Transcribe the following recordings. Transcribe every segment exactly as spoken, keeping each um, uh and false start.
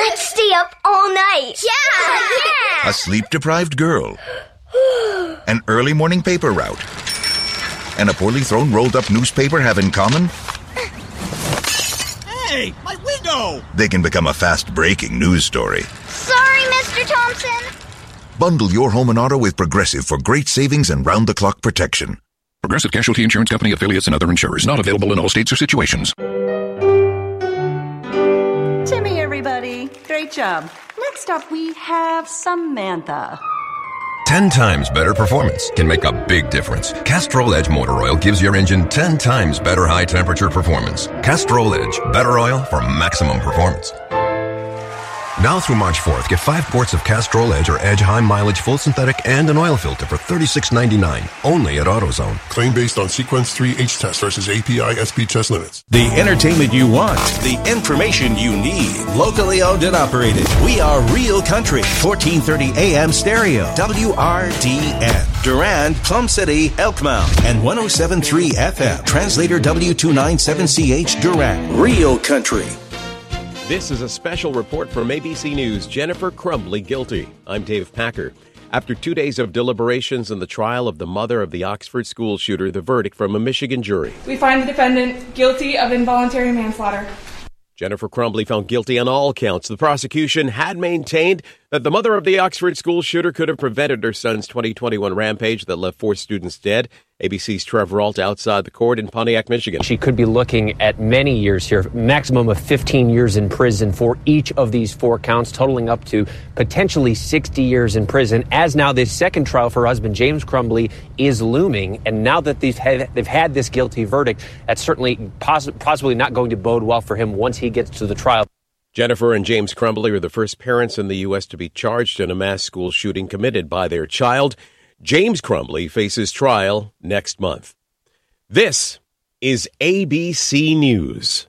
Let's stay up all night. Yeah! Yeah! A sleep-deprived girl. An early morning paper route. And a poorly thrown rolled-up newspaper have in common? Hey, my window! They can become a fast-breaking news story. Sorry, Mister Thompson. Bundle your home and auto with Progressive for great savings and round-the-clock protection. Progressive Casualty Insurance Company, affiliates, and other insurers. Not available in all states or situations. Timmy, everybody. Great job. Next up, we have Samantha. Ten times better performance can make a big difference. Castrol Edge Motor Oil gives your engine ten times better high-temperature performance. Castrol Edge, better oil for maximum performance. Now through March fourth, get five quarts of Castrol Edge or Edge High Mileage Full Synthetic and an oil filter for thirty-six ninety-nine, only at AutoZone. Claim based on Sequence three H test versus A P I S P test limits. The entertainment you want, the information you need. Locally owned and operated. We are Real Country, fourteen thirty A M stereo, W R D N. Durand, Plum City, Elkmount, and one oh seven point three F M. Translator W two ninety-seven C H Durand. Real Country. This is a special report from A B C News. Jennifer Crumbley guilty. I'm Dave Packer. After two days of deliberations in the trial of the mother of the Oxford school shooter, the verdict from a Michigan jury. We find the defendant guilty of involuntary manslaughter. Jennifer Crumbley found guilty on all counts. The prosecution had maintained that the mother of the Oxford school shooter could have prevented her son's twenty twenty-one rampage that left four students dead. A B C's Trevor Ault outside the court in Pontiac, Michigan. She could be looking at many years here, maximum of fifteen years in prison for each of these four counts, totaling up to potentially sixty years in prison, as now this second trial for her husband, James Crumbley, is looming. And now that they've had, they've had this guilty verdict, that's certainly poss- possibly not going to bode well for him once he gets to the trial. Jennifer and James Crumbley are the first parents in the U S to be charged in a mass school shooting committed by their child. James Crumbley faces trial next month. This is A B C News.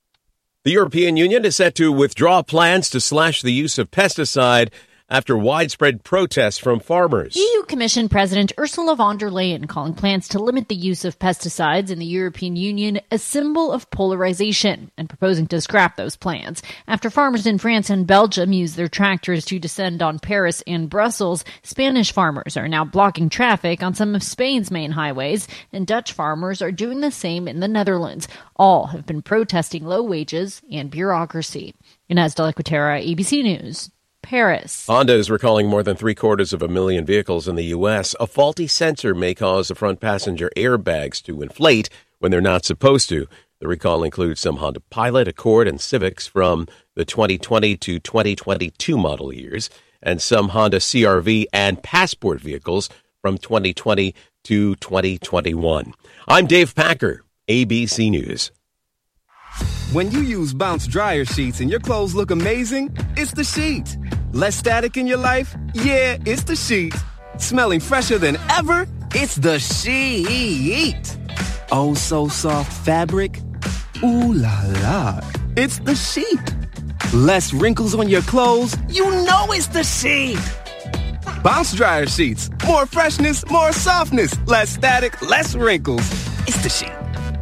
The European Union is set to withdraw plans to slash the use of pesticide after widespread protests from farmers. E U Commission President Ursula von der Leyen calling plans to limit the use of pesticides in the European Union a symbol of polarization and proposing to scrap those plans. After farmers in France and Belgium used their tractors to descend on Paris and Brussels, Spanish farmers are now blocking traffic on some of Spain's main highways, and Dutch farmers are doing the same in the Netherlands. All have been protesting low wages and bureaucracy. Inez de la Quatera, A B C News. Paris. Honda is recalling more than three quarters of a million vehicles in the U S. A faulty sensor may cause the front passenger airbags to inflate when they're not supposed to. The recall includes some Honda Pilot, Accord, and Civics from the twenty twenty to twenty twenty-two model years, and some Honda C R V and Passport vehicles from twenty twenty to twenty twenty-one. I'm Dave Packer, A B C News. When you use Bounce dryer sheets and your clothes look amazing, it's the sheet. Less static in your life? Yeah, it's the sheet. Smelling fresher than ever? It's the sheet. Oh, so soft fabric? Ooh la la. It's the sheet. Less wrinkles on your clothes? You know it's the sheet. Bounce dryer sheets. More freshness, more softness. Less static, less wrinkles. It's the sheet.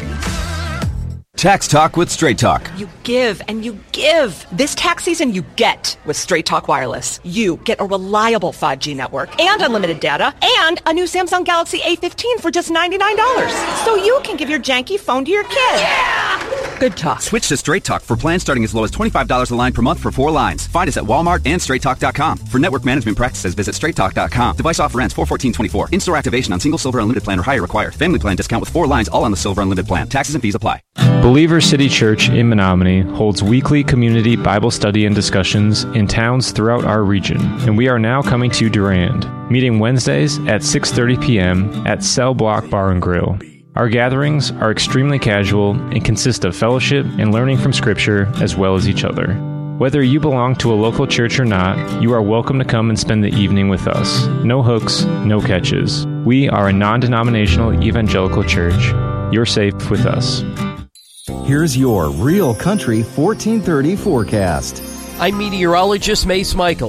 Tax Talk with Straight Talk. You give and you give. This tax season, you get with Straight Talk Wireless. You get a reliable five G network and unlimited data and a new Samsung Galaxy A fifteen for just ninety-nine dollars. So you can give your janky phone to your kid. Yeah! Good talk. Switch to Straight Talk for plans starting as low as twenty-five dollars a line per month for four lines. Find us at Walmart and straight talk dot com. For network management practices, visit straight talk dot com. Device offer ends four fourteen twenty-four. In-store activation on single Silver Unlimited plan or higher required. Family plan discount with four lines all on the Silver Unlimited plan. Taxes and fees apply. Believer City Church in Menominee holds weekly community Bible study and discussions in towns throughout our region, and we are now coming to Durand, meeting Wednesdays at six thirty p.m. at Cell Block Bar and Grill. Our gatherings are extremely casual and consist of fellowship and learning from Scripture as well as each other. Whether you belong to a local church or not, you are welcome to come and spend the evening with us. No hooks, no catches. We are a non-denominational evangelical church. You're safe with us. Here's your Real Country fourteen thirty forecast. I'm meteorologist Mace Michaels.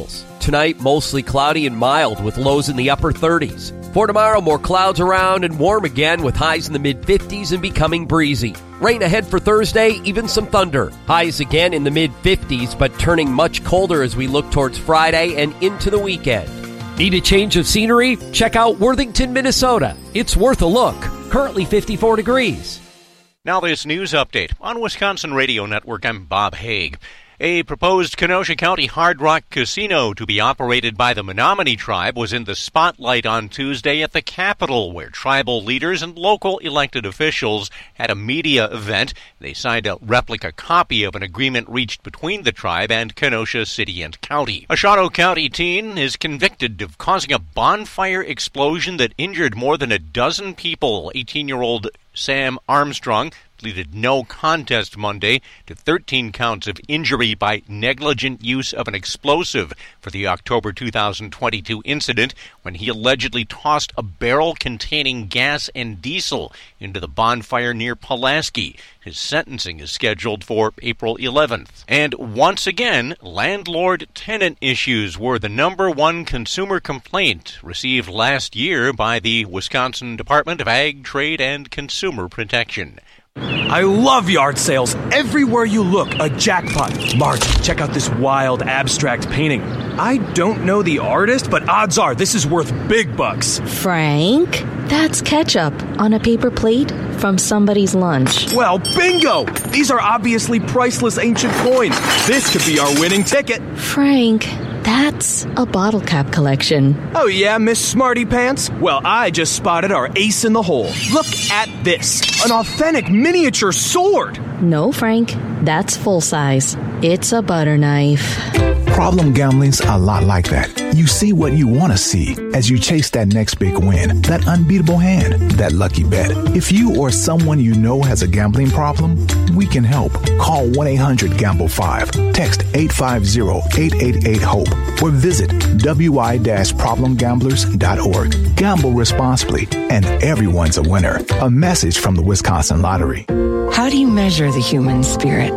tonight, mostly cloudy and mild with lows in the upper thirties. For tomorrow, more clouds around and warm again with highs in the mid-fifties and becoming breezy. Rain ahead for Thursday, even some thunder. Highs again in the mid-fifties, but turning much colder as we look towards Friday and into the weekend. Need a change of scenery? Check out Worthington, Minnesota. It's worth a look. Currently fifty-four degrees. Now this news update. On Wisconsin Radio Network, I'm Bob Haig. A proposed Kenosha County Hard Rock casino to be operated by the Menominee tribe was in the spotlight on Tuesday at the Capitol, where tribal leaders and local elected officials had a media event. They signed a replica copy of an agreement reached between the tribe and Kenosha City and County. A Shadow County teen is convicted of causing a bonfire explosion that injured more than a dozen people. eighteen-year-old Sam Armstrong pleaded no contest Monday to thirteen counts of injury by negligent use of an explosive for the October two thousand twenty-two incident when he allegedly tossed a barrel containing gas and diesel into the bonfire near Pulaski. His sentencing is scheduled for April eleventh. And once again, landlord-tenant issues were the number one consumer complaint received last year by the Wisconsin Department of Ag, Trade, and Consumer Protection. I love yard sales. Everywhere you look, a jackpot. Marge, check out this wild abstract painting. I don't know the artist, but odds are this is worth big bucks. Frank, that's ketchup on a paper plate from somebody's lunch. Well, bingo! These are obviously priceless ancient coins. This could be our winning ticket. Frank, that's a bottle cap collection. Oh yeah, Miss Smarty Pants? Well, I just spotted our ace in the hole. Look at this. An authentic miniature sword. No, Frank, that's full size. It's a butter knife. Problem gambling's a lot like that. You see what you want to see as you chase that next big win, that unbeatable hand, that lucky bet. If you or someone you know has a gambling problem, we can help. Call one eight hundred gamble five, text eight five zero, eight eight eight, HOPE, or visit w i dash problem gamblers dot org. Gamble responsibly, and everyone's a winner. A message from the Wisconsin Lottery. How do you measure the human spirit?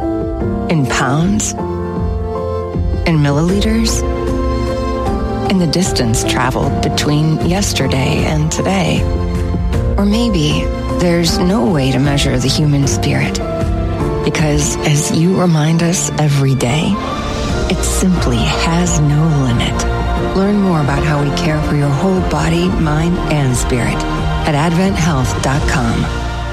In pounds? In milliliters? In the distance traveled between yesterday and today? Or maybe there's no way to measure the human spirit, because as you remind us every day, it simply has no limit. Learn more about how we care for your whole body, mind, and spirit at advent health dot com.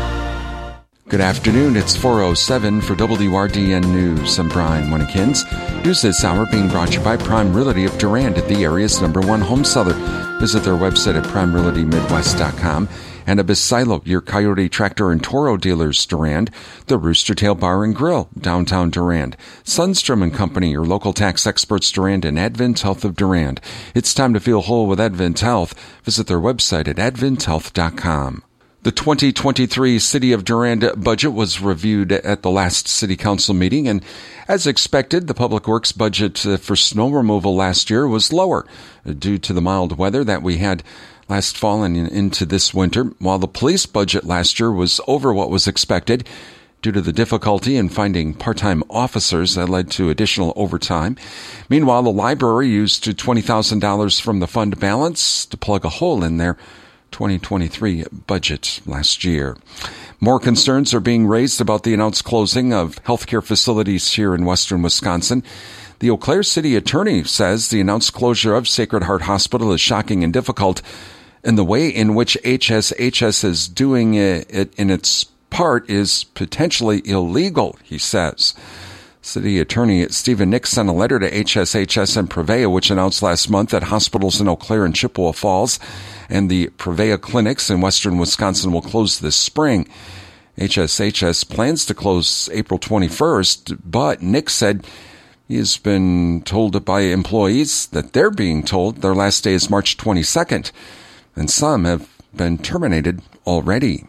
Good afternoon. It's four oh seven for W R D N News. I'm Brian Winnekins. News this hour being brought to you by Prime Realty of Durand, the area's number one home seller. Visit their website at prime realty midwest dot com. And Abisilo, your Coyote Tractor and Toro dealers, Durand. The Rooster Tail Bar and Grill, downtown Durand. Sundstrom and Company, your local tax experts, Durand, and Advent Health of Durand. It's time to feel whole with Advent Health. Visit their website at advent health dot com. The twenty twenty-three City of Durand budget was reviewed at the last City Council meeting, and as expected, the Public Works budget for snow removal last year was lower due to the mild weather that we had last fall and into this winter, while the police budget last year was over what was expected due to the difficulty in finding part-time officers that led to additional overtime. Meanwhile, the library used twenty thousand dollars from the fund balance to plug a hole in their twenty twenty-three budget last year. More concerns are being raised about the announced closing of healthcare facilities here in western Wisconsin. The Eau Claire City Attorney says the announced closure of Sacred Heart Hospital is shocking and difficult, and the way in which H S H S is doing it in its part is potentially illegal, he says. City Attorney Stephen Nix sent a letter to H S H S and Prevea, which announced last month that hospitals in Eau Claire and Chippewa Falls and the Prevea clinics in western Wisconsin will close this spring. H S H S plans to close April twenty-first, but Nix said he has been told by employees that they're being told their last day is March twenty-second, and some have been terminated already.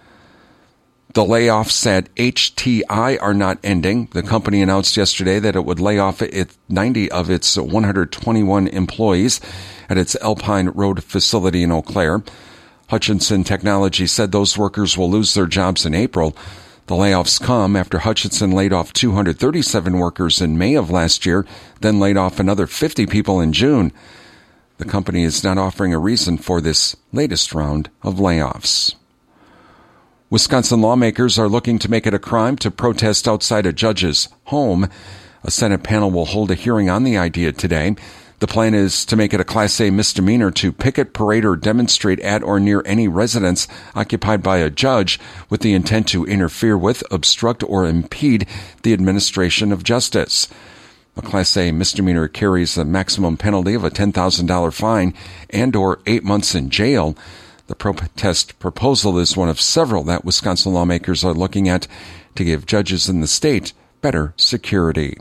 The layoffs at H T I are not ending. The company announced yesterday that it would lay off ninety of its one hundred twenty-one employees at its Alpine Road facility in Eau Claire. Hutchinson Technology said those workers will lose their jobs in April. The layoffs come after Hutchinson laid off two hundred thirty-seven workers in May of last year, then laid off another fifty people in June. The company is not offering a reason for this latest round of layoffs. Wisconsin lawmakers are looking to make it a crime to protest outside a judge's home. A Senate panel will hold a hearing on the idea today. The plan is to make it a Class A misdemeanor to picket, parade, or demonstrate at or near any residence occupied by a judge with the intent to interfere with, obstruct, or impede the administration of justice. A Class A misdemeanor carries a maximum penalty of a ten thousand dollars fine and or eight months in jail. The protest proposal is one of several that Wisconsin lawmakers are looking at to give judges in the state better security.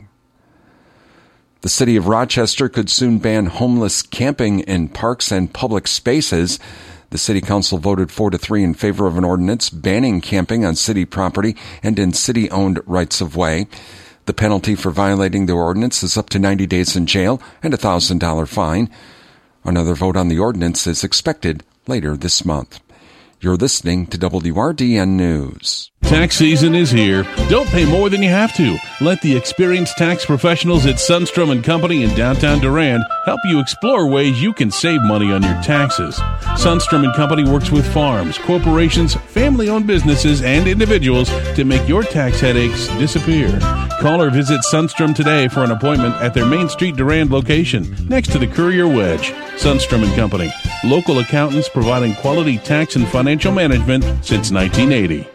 The city of Rochester could soon ban homeless camping in parks and public spaces. The city council voted four to three in favor of an ordinance banning camping on city property and in city-owned rights-of-way. The penalty for violating the ordinance is up to ninety days in jail and a one thousand dollars fine. Another vote on the ordinance is expected later this month. You're listening to W R D N News. Tax season is here. Don't pay more than you have to. Let the experienced tax professionals at Sundstrom and Company in downtown Durand help you explore ways you can save money on your taxes. Sundstrom and Company works with farms, corporations, family-owned businesses, and individuals to make your tax headaches disappear. Call or visit Sundstrom today for an appointment at their Main Street Durand location next to the Courier Wedge. Sundstrom and Company, local accountants providing quality tax and financial management since nineteen eighty.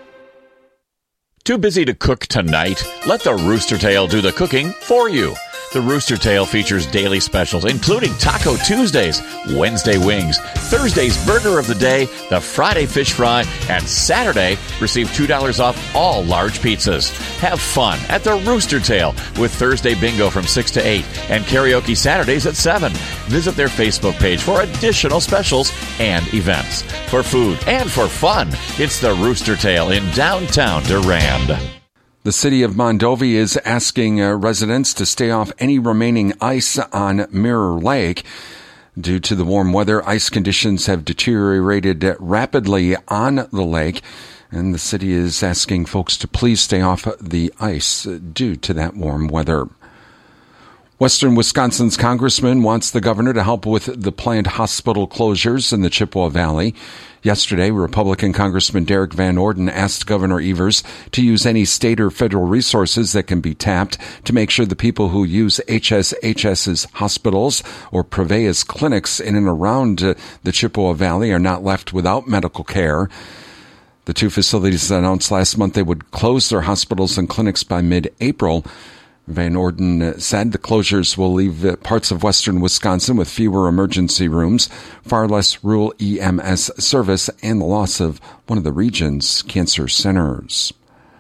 Too busy to cook tonight? Let the Rooster Tail do the cooking for you. The Rooster Tail features daily specials, including Taco Tuesdays, Wednesday wings, Thursday's burger of the day, the Friday fish fry, and Saturday, receive two dollars off all large pizzas. Have fun at the Rooster Tail with Thursday bingo from six to eight and karaoke Saturdays at seven. Visit their Facebook page for additional specials and events. For food and for fun, it's the Rooster Tail in downtown Durand. The city of Mondovi is asking uh, residents to stay off any remaining ice on Mirror Lake. Due to the warm weather, ice conditions have deteriorated rapidly on the lake, and the city is asking folks to please stay off the ice due to that warm weather. Western Wisconsin's congressman wants the governor to help with the planned hospital closures in the Chippewa Valley. Yesterday, Republican Congressman Derek Van Orden asked Governor Evers to use any state or federal resources that can be tapped to make sure the people who use H S Hs's hospitals or Prevea's clinics in and around uh, the Chippewa Valley are not left without medical care. The two facilities announced last month they would close their hospitals and clinics by mid-April. Van Orden said the closures will leave parts of western Wisconsin with fewer emergency rooms, far less rural E M S service, and the loss of one of the region's cancer centers.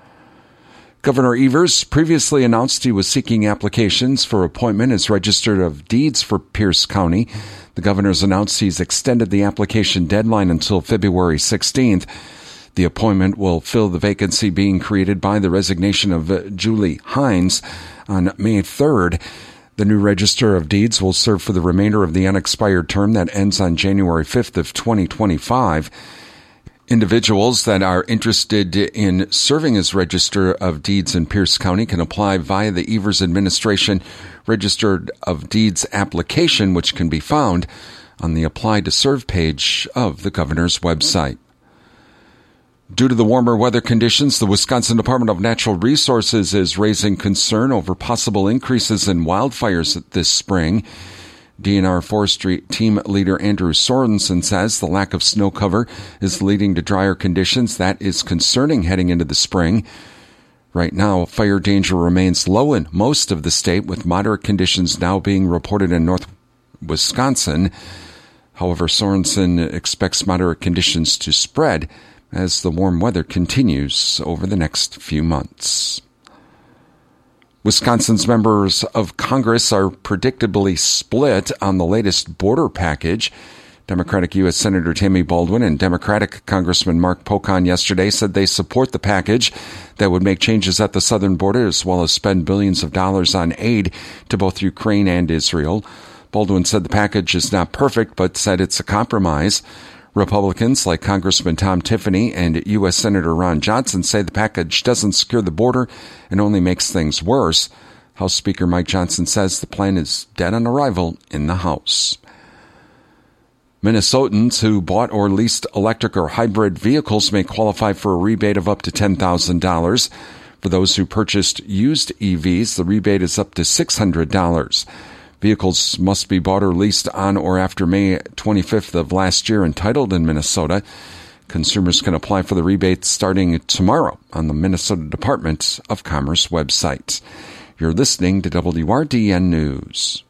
Governor Evers previously announced he was seeking applications for appointment as Register of Deeds for Pierce County. The governor's announced he's extended the application deadline until February sixteenth. The appointment will fill the vacancy being created by the resignation of uh, Julie Hines on May third. The new Register of Deeds will serve for the remainder of the unexpired term that ends on January fifth of twenty twenty-five. Individuals that are interested in serving as Register of Deeds in Pierce County can apply via the Evers Administration Register of Deeds application, which can be found on the Apply to Serve page of the governor's website. Due to the warmer weather conditions, the Wisconsin Department of Natural Resources is raising concern over possible increases in wildfires this spring. D N R Forestry Team Leader Andrew Sorensen says the lack of snow cover is leading to drier conditions. That is concerning heading into the spring. Right now, fire danger remains low in most of the state, with moderate conditions now being reported in north Wisconsin. However, Sorensen expects moderate conditions to spread as the warm weather continues over the next few months. Wisconsin's members of Congress are predictably split on the latest border package. Democratic U S Senator Tammy Baldwin and Democratic Congressman Mark Pocan yesterday said they support the package that would make changes at the southern border as well as spend billions of dollars on aid to both Ukraine and Israel. Baldwin said the package is not perfect, but said it's a compromise. Republicans like Congressman Tom Tiffany and U S Senator Ron Johnson say the package doesn't secure the border and only makes things worse. House Speaker Mike Johnson says the plan is dead on arrival in the House. Minnesotans who bought or leased electric or hybrid vehicles may qualify for a rebate of up to ten thousand dollars. For those who purchased used E Vs, the rebate is up to six hundred dollars. Vehicles must be bought or leased on or after May twenty-fifth of last year and titled in Minnesota. Consumers can apply for the rebate starting tomorrow on the Minnesota Department of Commerce website. You're listening to W R D N News.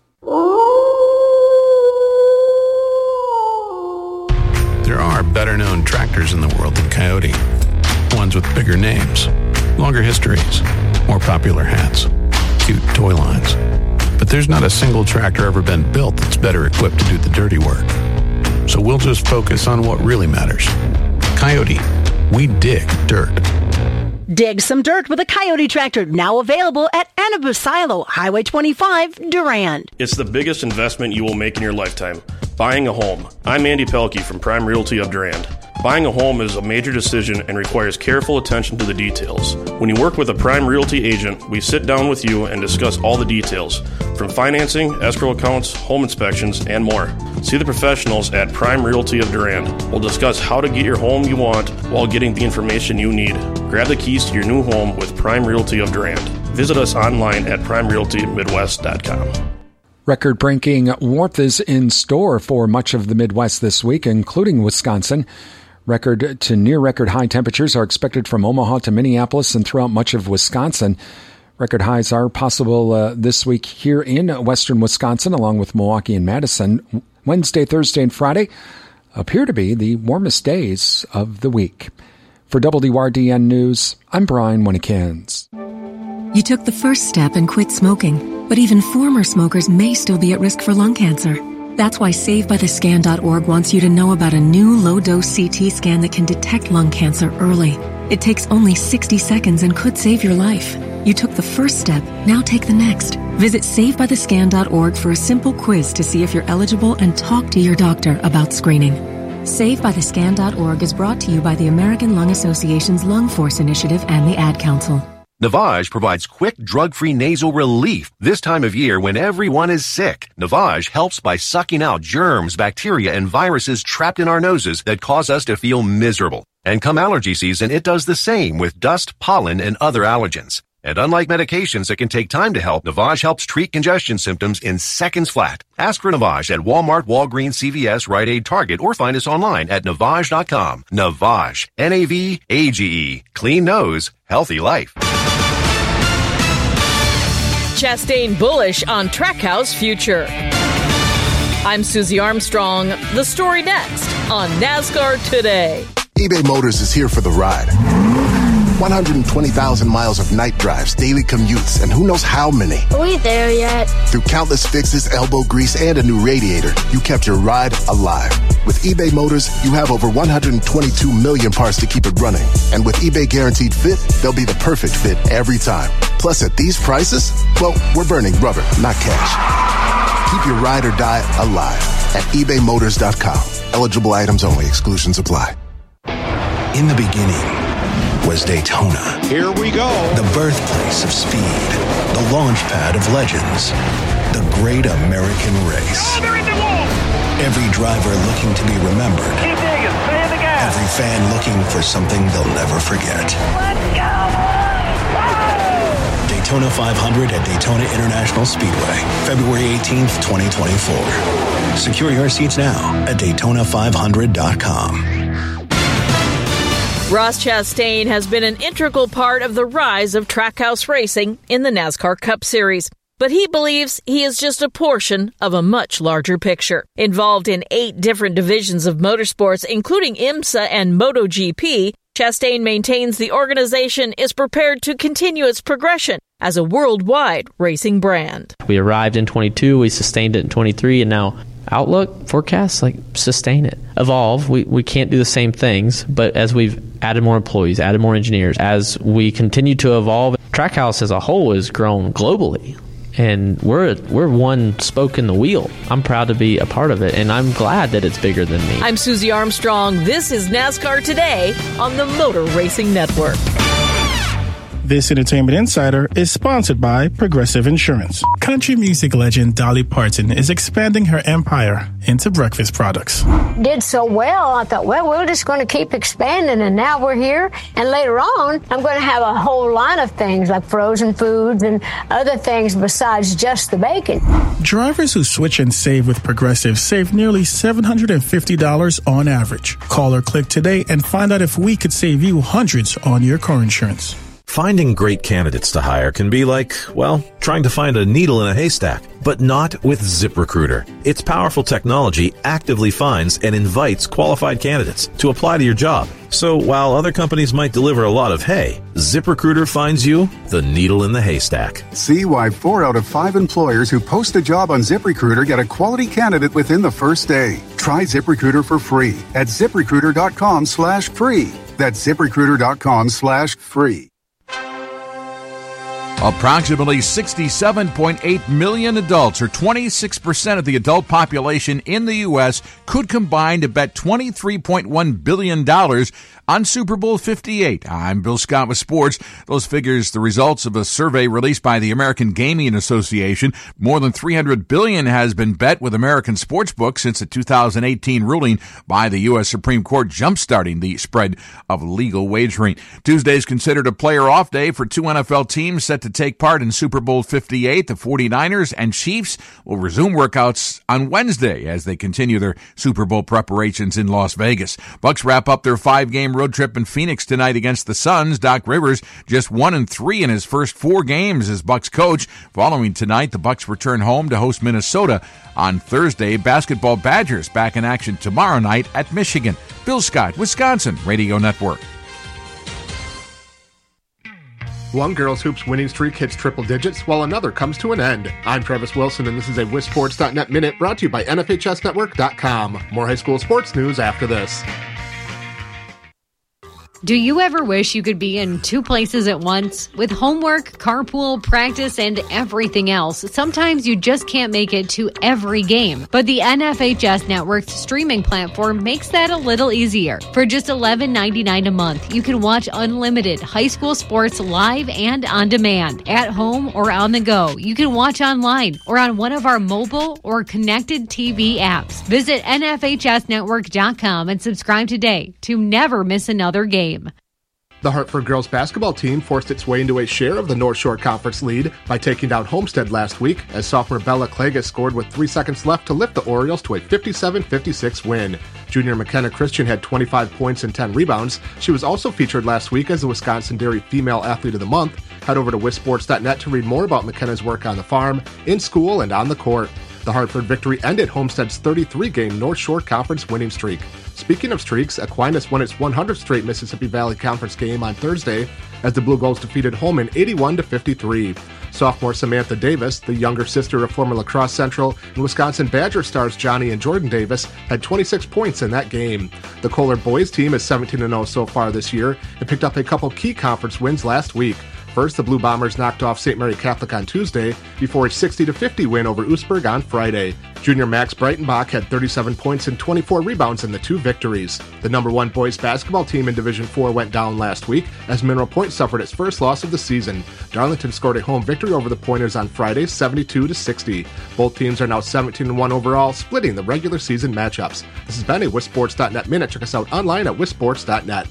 There are better-known tractors in the world than Coyote. Ones with bigger names, longer histories, more popular hats, cute toy lines. But there's not a single tractor ever been built that's better equipped to do the dirty work. So we'll just focus on what really matters. Coyote, we dig dirt. Dig some dirt with a Coyote tractor, now available at Anabasilo, Highway twenty-five, Durand. It's the biggest investment you will make in your lifetime. Buying a home. I'm Andy Pelkey from Prime Realty of Durand. Buying a home is a major decision and requires careful attention to the details. When you work with a Prime Realty agent, we sit down with you and discuss all the details, from financing, escrow accounts, home inspections, and more. See the professionals at Prime Realty of Durand. We'll discuss how to get your home you want while getting the information you need. Grab the keys to your new home with Prime Realty of Durand. Visit us online at prime realty midwest dot com. Record-breaking warmth is in store for much of the Midwest this week, including Wisconsin. Record to near-record high temperatures are expected from Omaha to Minneapolis and throughout much of Wisconsin. Record highs are possible uh, this week here in western Wisconsin, along with Milwaukee and Madison. Wednesday, Thursday, and Friday appear to be the warmest days of the week. For W R D N News, I'm Brian Winnikins. You took the first step and quit smoking, but even former smokers may still be at risk for lung cancer. That's why Save By The Scan dot org wants you to know about a new low-dose C T scan that can detect lung cancer early. It takes only sixty seconds and could save your life. You took the first step, now take the next. Visit Save By The Scan dot org for a simple quiz to see if you're eligible and talk to your doctor about screening. Save By The Scan dot org is brought to you by the American Lung Association's Lung Force Initiative and the Ad Council. Navage provides quick, drug-free nasal relief this time of year when everyone is sick. Navage helps by sucking out germs, bacteria, and viruses trapped in our noses that cause us to feel miserable. And come allergy season, it does the same with dust, pollen, and other allergens. And unlike medications that can take time to help, Navage helps treat congestion symptoms in seconds flat. Ask for Navage at Walmart, Walgreens, C V S, Rite Aid, Target, or find us online at Navage dot com. Navage. N A V A G E. Clean nose, healthy life. Chastain bullish on Trackhouse future. I'm Susie Armstrong. The story next on NASCAR Today. eBay Motors is here for the ride. one hundred twenty thousand miles of night drives, daily commutes, and who knows how many. Are we there yet? Through countless fixes, elbow grease, and a new radiator, you kept your ride alive. With eBay Motors, you have over one hundred twenty-two million parts to keep it running. And with eBay Guaranteed Fit, they'll be the perfect fit every time. Plus, at these prices, well, we're burning rubber, not cash. Keep your ride or die alive at ebay motors dot com. Eligible items only. Exclusions apply. In the beginning was Daytona. Here we go. The birthplace of speed. The launch pad of legends. The great American race. Oh, they're in the wall. Every driver looking to be remembered. Keep digging. Stay in the gas. Every fan looking for something they'll never forget. Let's go. Daytona five hundred at Daytona International Speedway, February eighteenth, twenty twenty-four. Secure your seats now at Daytona five hundred dot com. Ross Chastain has been an integral part of the rise of Trackhouse racing in the NASCAR Cup Series. But he believes he is just a portion of a much larger picture. Involved in eight different divisions of motorsports, including IMSA and MotoGP, Chastain maintains the organization is prepared to continue its progression as a worldwide racing brand. We arrived in twenty-two, we sustained it in twenty-three, and now outlook, forecast, like sustain it. Evolve, we, we can't do the same things, but as we've added more employees, added more engineers, as we continue to evolve, Trackhouse as a whole has grown globally. and we're we're one spoke in the wheel. I'm proud to be a part of it, and I'm glad that it's bigger than me. I'm Susie Armstrong. This is NASCAR Today on the Motor Racing Network. This Entertainment Insider is sponsored by Progressive Insurance. Country music legend Dolly Parton is expanding her empire into breakfast products. Did so well, I thought, well, we're just going to keep expanding, and now we're here. And later on, I'm going to have a whole line of things like frozen foods and other things besides just the bacon. Drivers who switch and save with Progressive save nearly seven hundred fifty dollars on average. Call or click today and find out if we could save you hundreds on your car insurance. Finding great candidates to hire can be like, well, trying to find a needle in a haystack, but not with ZipRecruiter. Its powerful technology actively finds and invites qualified candidates to apply to your job. So while other companies might deliver a lot of hay, ZipRecruiter finds you the needle in the haystack. See why four out of five employers who post a job on ZipRecruiter get a quality candidate within the first day. Try ZipRecruiter for free at ZipRecruiter.com slash free. That's ZipRecruiter.com slash free. Approximately sixty-seven point eight million adults, or twenty-six percent of the adult population in the U S, could combine to bet twenty-three point one billion dollars on Super Bowl fifty-eight. I'm Bill Scott with sports. Those figures, the results of a survey released by the American Gaming Association. More than three hundred billion dollars has been bet with American sportsbooks since the two thousand eighteen ruling by the U S Supreme Court jumpstarting the spread of legal wagering. Tuesday is considered a player off day for two N F L teams set to take part in Super Bowl fifty-eight. The forty-niners and Chiefs will resume workouts on Wednesday as they continue their Super Bowl preparations in Las Vegas. Bucs wrap up their five-game road trip in Phoenix tonight against the Suns. Doc Rivers just one and three in his first four games as Bucs coach. Following tonight, the Bucs return home to host Minnesota on Thursday. Basketball Badgers back in action tomorrow night at Michigan. Bill Scott, Wisconsin Radio Network. One girls' hoops winning streak hits triple digits while another comes to an end. I'm Travis Wilson, and this is a Wisports dot net Minute brought to you by N F H S Network dot com. More high school sports news after this. Do you ever wish you could be in two places at once? With homework, carpool, practice, and everything else, sometimes you just can't make it to every game. But the N F H S Network's streaming platform makes that a little easier. For just eleven ninety-nine a month, you can watch unlimited high school sports live and on demand, at home or on the go. You can watch online or on one of our mobile or connected T V apps. Visit N F H S network dot com and subscribe today to never miss another game. The Hartford girls basketball team forced its way into a share of the North Shore Conference lead by taking down Homestead last week as sophomore Bella Klages scored with three seconds left to lift the Orioles to a fifty-seven fifty-six win. Junior McKenna Christian had twenty-five points and ten rebounds. She was also featured last week as the Wisconsin Dairy Female Athlete of the Month. Head over to Wisports dot net to read more about McKenna's work on the farm, in school, and on the court. The Hartford victory ended Homestead's thirty-three game North Shore Conference winning streak. Speaking of streaks, Aquinas won its one hundredth straight Mississippi Valley Conference game on Thursday as the Blue Gulls defeated Holman eighty-one to fifty-three. Sophomore Samantha Davis, the younger sister of former La Crosse Central and Wisconsin Badger stars Johnny and Jordan Davis, had twenty-six points in that game. The Kohler boys team is seventeen and oh so far this year and picked up a couple key conference wins last week. First, the Blue Bombers knocked off Saint Mary Catholic on Tuesday before a sixty to fifty win over Oostburg on Friday. Junior Max Breitenbach had thirty-seven points and twenty-four rebounds in the two victories. The number one boys basketball team in Division four went down last week as Mineral Point suffered its first loss of the season. Darlington scored a home victory over the Pointers on Friday, seventy-two to sixty. Both teams are now seventeen and one overall, splitting the regular season matchups. This has been a Wisports dot net Minute. Check us out online at Wisports dot net.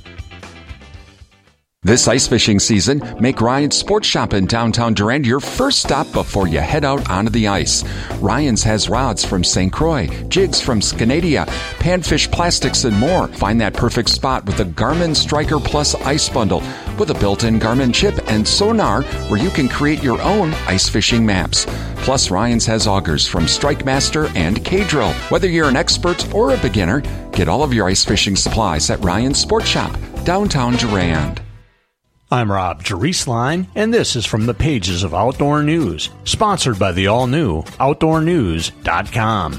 This ice fishing season, make Ryan's Sports Shop in downtown Durand your first stop before you head out onto the ice. Ryan's has rods from Saint Croix, jigs from Scanadia, panfish plastics, and more. Find that perfect spot with the Garmin Striker Plus Ice Bundle with a built-in Garmin chip and sonar where you can create your own ice fishing maps. Plus, Ryan's has augers from Strike Master and K-Drill. Whether you're an expert or a beginner, get all of your ice fishing supplies at Ryan's Sports Shop, downtown Durand. I'm Rob Jerisline, and this is from the pages of Outdoor News, sponsored by the all-new outdoor news dot com.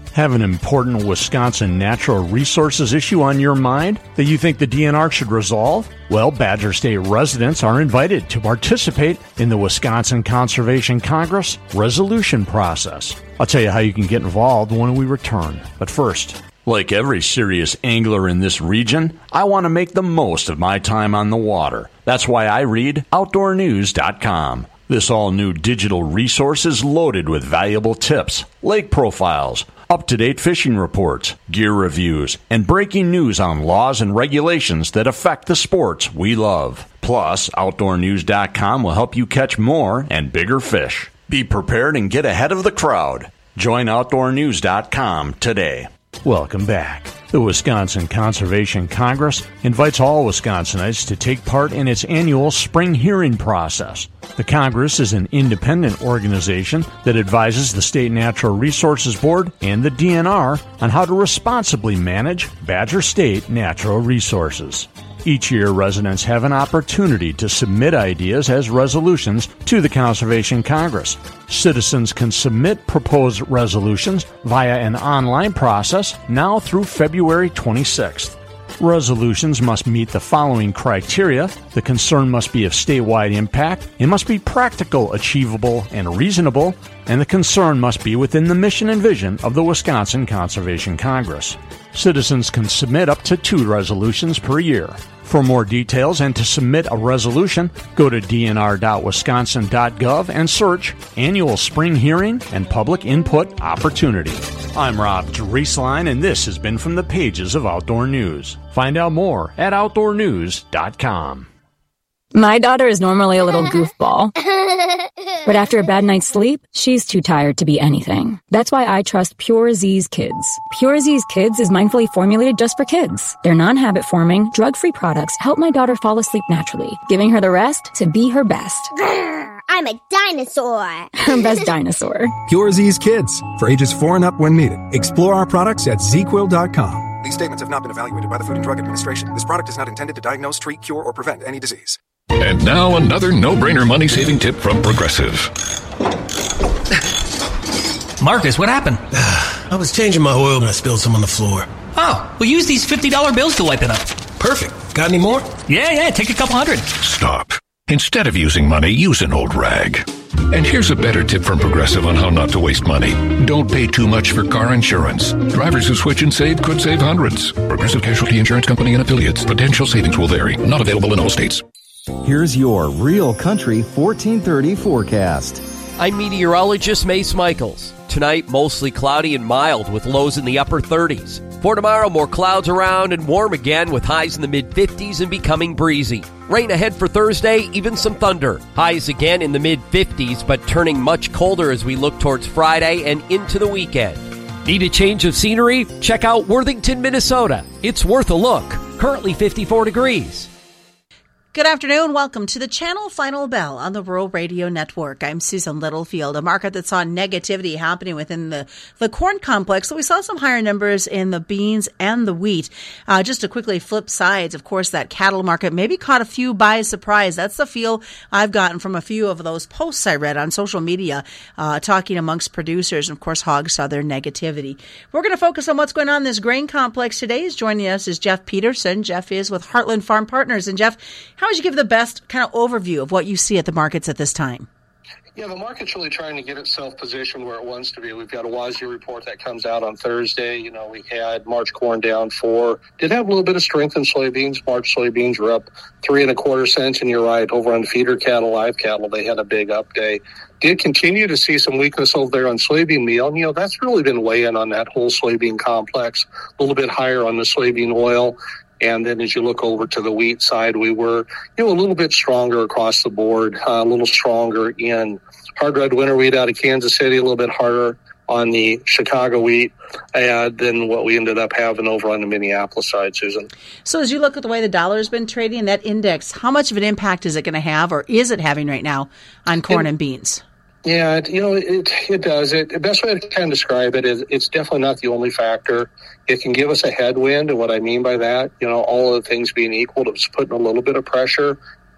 Have an important Wisconsin natural resources issue on your mind that you think the D N R should resolve? Well, Badger State residents are invited to participate in the Wisconsin Conservation Congress resolution process. I'll tell you how you can get involved when we return. But first, like every serious angler in this region, I want to make the most of my time on the water. That's why I read outdoor news dot com. This all-new digital resource is loaded with valuable tips, lake profiles, up-to-date fishing reports, gear reviews, and breaking news on laws and regulations that affect the sports we love. Plus, outdoor news dot com will help you catch more and bigger fish. Be prepared and get ahead of the crowd. Join outdoor news dot com today. Welcome back. The Wisconsin Conservation Congress invites all Wisconsinites to take part in its annual spring hearing process. The Congress is an independent organization that advises the State Natural Resources Board and the D N R on how to responsibly manage Badger State natural resources. Each year, residents have an opportunity to submit ideas as resolutions to the Conservation Congress. Citizens can submit proposed resolutions via an online process now through February twenty-sixth. Resolutions must meet the following criteria. The concern must be of statewide impact, it must be practical, achievable, and reasonable, and the concern must be within the mission and vision of the Wisconsin Conservation Congress. Citizens can submit up to two resolutions per year. For more details and to submit a resolution, go to d n r dot wisconsin dot gov and search Annual Spring Hearing and Public Input Opportunity. I'm Rob Drieslein, and this has been from the pages of Outdoor News. Find out more at outdoor news dot com. My daughter is normally a little goofball, but after a bad night's sleep, she's too tired to be anything. That's why I trust Pure Z's Kids. Pure Z's Kids is mindfully formulated just for kids. Their non-habit forming, drug-free products help my daughter fall asleep naturally, giving her the rest to be her best. I'm a dinosaur. Her best dinosaur. Pure Z's Kids, for ages four and up when needed. Explore our products at z quill dot com. These statements have not been evaluated by the Food and Drug Administration. This product is not intended to diagnose, treat, cure, or prevent any disease. And now another no-brainer money-saving tip from Progressive. Marcus, what happened? I was changing my oil and I spilled some on the floor. Oh, well, use these fifty dollar bills to wipe it up. Perfect. Got any more? Yeah, yeah, take a couple hundred. Stop. Instead of using money, use an old rag. And here's a better tip from Progressive on how not to waste money. Don't pay too much for car insurance. Drivers who switch and save could save hundreds. Progressive Casualty Insurance Company and affiliates. Potential savings will vary. Not available in all states. Here's your Real Country fourteen thirty forecast. I'm meteorologist Mace Michaels. Tonight, mostly cloudy and mild with lows in the upper thirties. For tomorrow, more clouds around and warm again with highs in the mid-fifties and becoming breezy. Rain ahead for Thursday, even some thunder. Highs again in the mid-fifties, but turning much colder as we look towards Friday and into the weekend. Need a change of scenery? Check out Worthington, Minnesota. It's worth a look. Currently fifty-four degrees. Good afternoon. Welcome to the Channel Final Bell on the Rural Radio Network. I'm Susan Littlefield. A market that saw negativity happening within the, the corn complex. So we saw some higher numbers in the beans and the wheat. Uh, just to quickly flip sides, of course, that cattle market maybe caught a few by surprise. That's the feel I've gotten from a few of those posts I read on social media, uh, talking amongst producers. And of course, hogs saw their negativity. We're going to focus on what's going on in this grain complex today. Is joining us is Jeff Peterson. Jeff is with Heartland Farm Partners. And Jeff, how would you give the best kind of overview of what you see at the markets at this time? Yeah, the market's really trying to get itself positioned where it wants to be. We've got a W A S D report that comes out on Thursday. You know, we had March corn down four. Did have a little bit of strength in soybeans. March soybeans were up three and a quarter cents. And you're right, over on feeder cattle, live cattle, they had a big up day. Did continue to see some weakness over there on soybean meal. And, you know, that's really been weighing on that whole soybean complex. A little bit higher on the soybean oil. And then as you look over to the wheat side, we were, you know, a little bit stronger across the board, uh, a little stronger in hard red winter wheat out of Kansas City, a little bit harder on the Chicago wheat uh, than what we ended up having over on the Minneapolis side, Susan. So as you look at the way the dollar's been trading, that index, how much of an impact is it going to have, or is it having right now on corn and, and beans? Yeah, it, you know, it it does. It, the best way to kind of describe it is it's definitely not the only factor. It can give us a headwind, and what I mean by that, you know, all of the things being equal, it's putting a little bit of pressure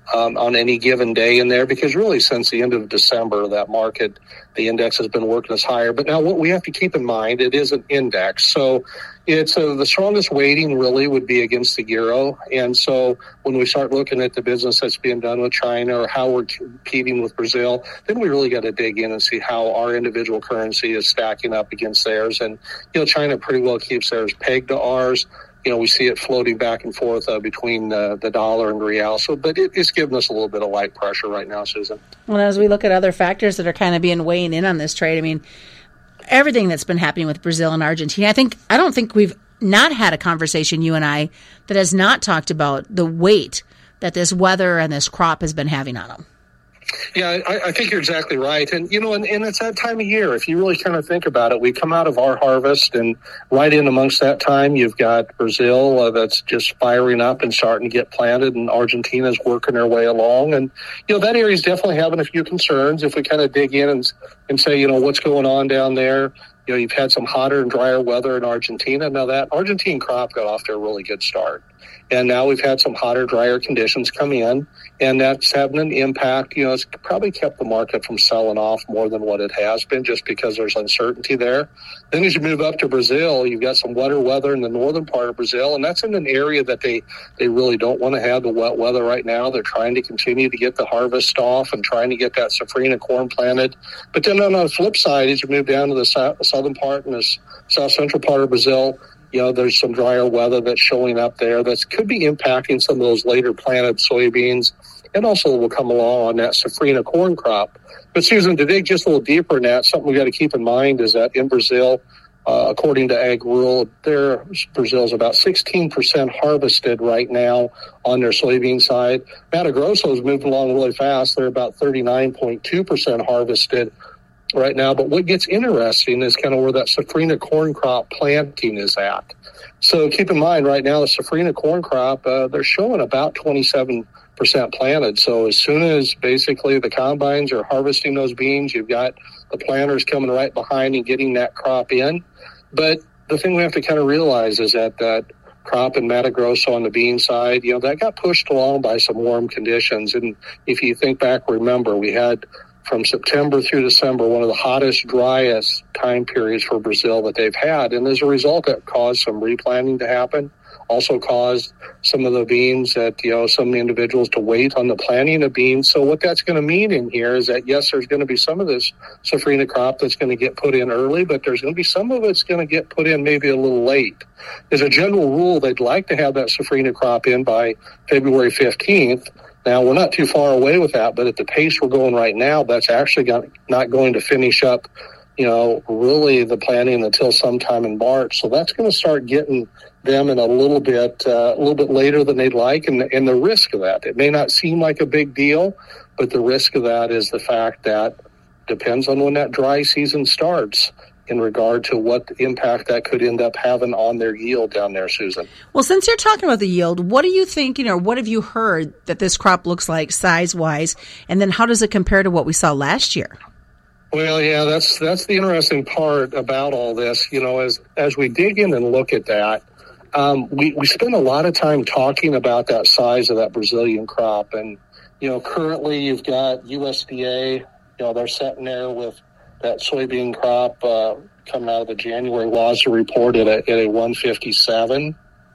um, on any given day in there, because really since the end of December, that market, the index has been working us higher. But now what we have to keep in mind, it is an index. So it's uh, the strongest weighting really would be against the euro. And so when we start looking at the business that's being done with China or how we're competing with Brazil, then we really got to dig in and see how our individual currency is stacking up against theirs. And, you know, China pretty well keeps theirs pegged to ours. You know, we see it floating back and forth uh, between uh, the dollar and real. So, but it, it's giving us a little bit of light pressure right now, Susan. Well, as we look at other factors that are kind of being weighing in on this trade, I mean, everything that's been happening with Brazil and Argentina, I think, I don't think we've not had a conversation, you and I, that has not talked about the weight that this weather and this crop has been having on them. Yeah, I, I think you're exactly right. And, you know, and, and it's that time of year. If you really kind of think about it, we come out of our harvest, and right in amongst that time, you've got Brazil uh, that's just firing up and starting to get planted, and Argentina's working their way along. And, you know, that area is definitely having a few concerns. If we kind of dig in and, and say, you know, what's going on down there, you know, you've had some hotter and drier weather in Argentina. Now, that Argentine crop got off to a really good start. And now we've had some hotter, drier conditions come in, and that's having an impact. You know, it's probably kept the market from selling off more than what it has been, just because there's uncertainty there. Then as you move up to Brazil, you've got some wetter weather in the northern part of Brazil, and that's in an area that they, they really don't want to have the wet weather right now. They're trying to continue to get the harvest off and trying to get that safrinha corn planted. But then on the flip side, as you move down to the south, southern part and the south central part of Brazil, you know, there's some drier weather that's showing up there that could be impacting some of those later planted soybeans, and also will come along on that safrinha corn crop. But Susan, to dig just a little deeper in that, something we got to keep in mind is that in Brazil, uh, according to Ag Rural, there Brazil's about sixteen percent harvested right now on their soybean side. Mato Grosso's moved along really fast. They're about thirty-nine point two percent harvested right now. But what gets interesting is kind of where that safrinha corn crop planting is at. So keep in mind right now, the safrinha corn crop, uh, they're showing about twenty-seven percent planted. So as soon as basically the combines are harvesting those beans, you've got the planters coming right behind and getting that crop in. But the thing we have to kind of realize is that that crop in Mato Grosso on the bean side, you know, that got pushed along by some warm conditions. And if you think back, remember, we had from September through December, one of the hottest, driest time periods for Brazil that they've had. And as a result, that caused some replanting to happen. Also caused some of the beans that, you know, some individuals to wait on the planting of beans. So what that's going to mean in here is that, yes, there's going to be some of this safrinha crop that's going to get put in early, but there's going to be some of it's going to get put in maybe a little late. As a general rule, they'd like to have that safrinha crop in by February fifteenth. Now, we're not too far away with that, but at the pace we're going right now, that's actually got, not going to finish up, you know, really the planting until sometime in March. So that's going to start getting them in a little bit, uh, a little bit later than they'd like. And, and the risk of that, it may not seem like a big deal, but the risk of that is the fact that depends on when that dry season starts in regard to what impact that could end up having on their yield down there, Susan. Well, since you're talking about the yield, what do you think, you know, what have you heard that this crop looks like size-wise? And then how does it compare to what we saw last year? Well, yeah, that's that's the interesting part about all this. You know, as as we dig in and look at that, um, we, we spend a lot of time talking about that size of that Brazilian crop. And, you know, currently you've got U S D A, you know, they're sitting there with that soybean crop uh, coming out of the January WASDE report at a, at a one fifty-seven.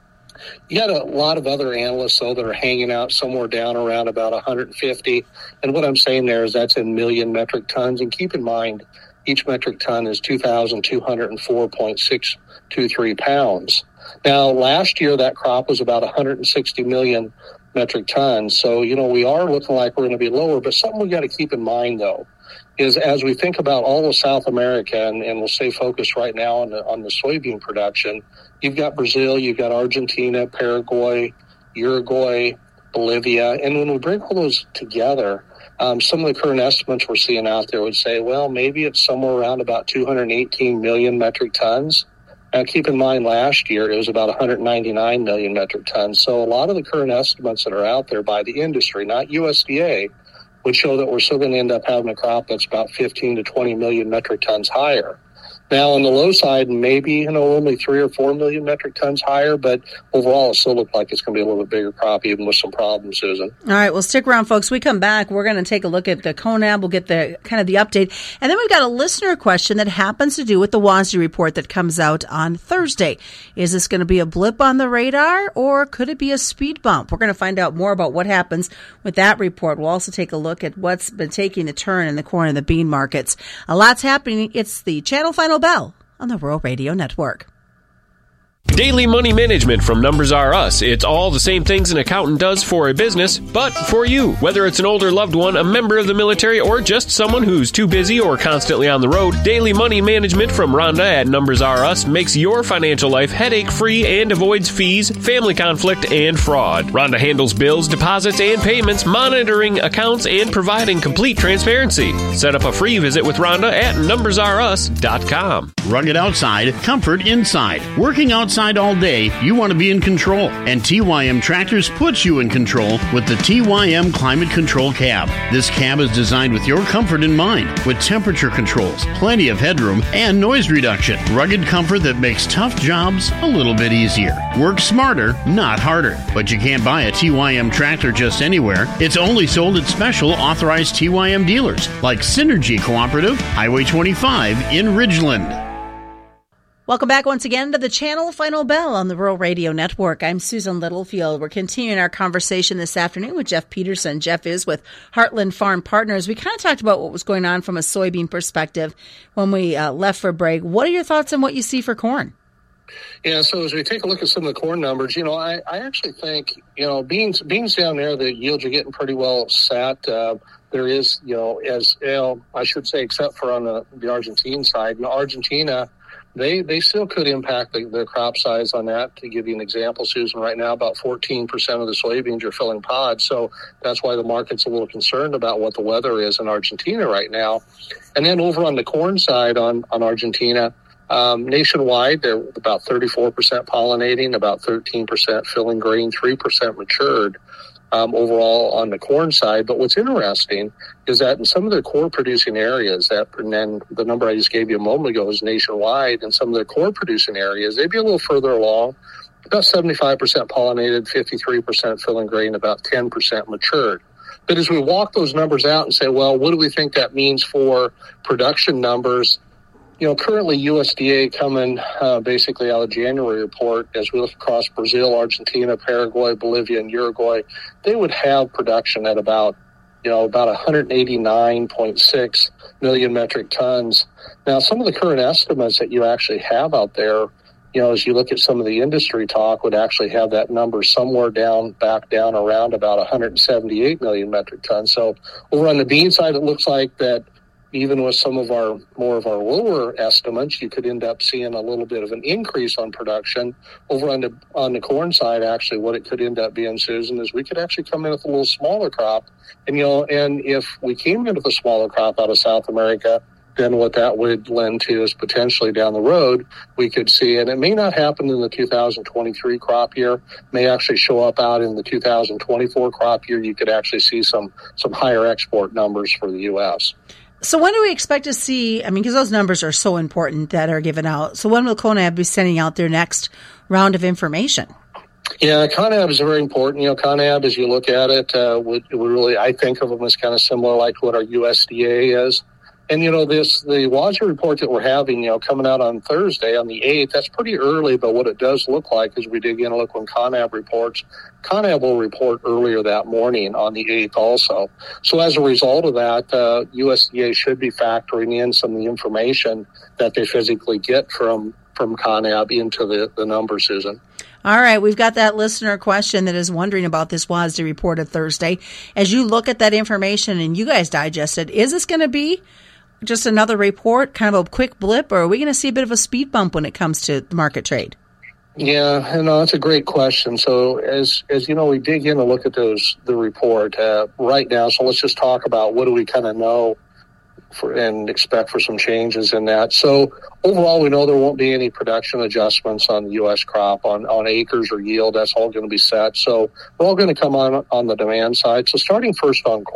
You got a lot of other analysts, though, that are hanging out somewhere down around about one hundred fifty. And what I'm saying there is that's in million metric tons. And keep in mind, each metric ton is two thousand two hundred four point six two three pounds. Now, last year, that crop was about one hundred sixty million metric tons. So, you know, we are looking like we're going to be lower. But something we got to keep in mind, though, is as we think about all of South America, and, and we'll stay focused right now on the, on the soybean production, you've got Brazil, you've got Argentina, Paraguay, Uruguay, Bolivia. And when we bring all those together, um, some of the current estimates we're seeing out there would say, well, maybe it's somewhere around about two hundred eighteen million metric tons. Now, keep in mind, last year it was about one hundred ninety-nine million metric tons. So a lot of the current estimates that are out there by the industry, not U S D A, would show that we're still going to end up having a crop that's about fifteen to twenty million metric tons higher. Now, on the low side, maybe, you know, only three or four million metric tons higher, but overall, it still looks like it's going to be a little bit bigger crop, even with some problems, Susan. All right, well, stick around, folks. We come back, we're going to take a look at the CONAB. We'll get the kind of the update. And then we've got a listener question that happens to do with the WASDE report that comes out on Thursday. Is this going to be a blip on the radar, or could it be a speed bump? We're going to find out more about what happens with that report. We'll also take a look at what's been taking a turn in the corn and the bean markets. A lot's happening. It's the Channel Final Bell on the Rural Radio Network. Daily Money Management from Numbers R Us. It's all the same things an accountant does for a business, but for you. Whether it's an older loved one, a member of the military, or just someone who's too busy or constantly on the road, Daily Money Management from Rhonda at Numbers R Us makes your financial life headache-free and avoids fees, family conflict, and fraud. Rhonda handles bills, deposits, and payments, monitoring accounts, and providing complete transparency. Set up a free visit with Rhonda at numbers r us dot com. Rugged outside, comfort inside. Working outside all day, you want to be in control. And T Y M Tractors puts you in control with the T Y M Climate Control Cab. This cab is designed with your comfort in mind, with temperature controls, plenty of headroom, and noise reduction. Rugged comfort that makes tough jobs a little bit easier. Work smarter, not harder. But you can't buy a T Y M tractor just anywhere. It's only sold at special authorized T Y M dealers like Synergy Cooperative, Highway twenty-five in Ridgeland. Welcome back once again to the Channel Final Bell on the Rural Radio Network. I'm Susan Littlefield. We're continuing our conversation this afternoon with Jeff Peterson. Jeff is with Heartland Farm Partners. We kind of talked about what was going on from a soybean perspective when we uh, left for break. What are your thoughts on what you see for corn? Yeah, so as we take a look at some of the corn numbers, you know, I, I actually think, you know, beans beans down there, the yields are getting pretty well set. Uh, there is, you know, as you know, I should say, except for on the, the Argentine side, you know, Argentina, They they still could impact the, the crop size on that. To give you an example, Susan, right now about fourteen percent of the soybeans are filling pods. So that's why the market's a little concerned about what the weather is in Argentina right now. And then over on the corn side on, on Argentina, um, nationwide, they're about thirty-four percent pollinating, about thirteen percent filling grain, three percent matured. Um, overall on the corn side. But what's interesting is that in some of their core producing areas, that, and then the number I just gave you a moment ago is nationwide, in some of their core producing areas, they'd be a little further along, about seventy-five percent pollinated, fifty-three percent filling grain, about ten percent matured. But as we walk those numbers out and say, well, what do we think that means for production numbers? You know, currently U S D A coming uh, basically out of the January report, as we look across Brazil, Argentina, Paraguay, Bolivia, and Uruguay, they would have production at about, you know, about one hundred eighty-nine point six million metric tons. Now, some of the current estimates that you actually have out there, you know, as you look at some of the industry talk, would actually have that number somewhere down, back down around about one hundred seventy-eight million metric tons. So over on the bean side, it looks like that even with some of our more of our lower estimates, you could end up seeing a little bit of an increase on production. Over on the on the corn side, actually, what it could end up being, Susan, is we could actually come in with a little smaller crop. And, you know, and if we came in with a smaller crop out of South America, then what that would lend to is potentially down the road, we could see, and it may not happen in the two thousand twenty-three crop year, may actually show up out in the two thousand twenty-four crop year. You could actually see some some higher export numbers for the U S. So when do we expect to see, I mean, because those numbers are so important that are given out. So when will CONAB be sending out their next round of information? Yeah, CONAB is very important. You know, CONAB, as you look at it, uh, would, would really, I think of them as kind of similar like what our U S D A is. And, you know, this, the WASDE report that we're having, you know, coming out on Thursday on the eighth, that's pretty early, but what it does look like is we dig in and look when CONAB reports, CONAB will report earlier that morning on the eighth also. So as a result of that, uh, U S D A should be factoring in some of the information that they physically get from, from CONAB into the, the numbers, Susan. All right, we've got that listener question that is wondering about this WASDE report of Thursday. As you look at that information and you guys digest it, is this going to be just another report, kind of a quick blip, or are we going to see a bit of a speed bump when it comes to the market trade? Yeah, you know, that's a great question. So as, as you know, we dig in and look at those, the report uh, right now. So let's just talk about what do we kind of know for, and expect for some changes in that. So overall, we know there won't be any production adjustments on the U S crop on, on acres or yield. That's all going to be set. So we're all going to come on on the demand side. So starting first on corn,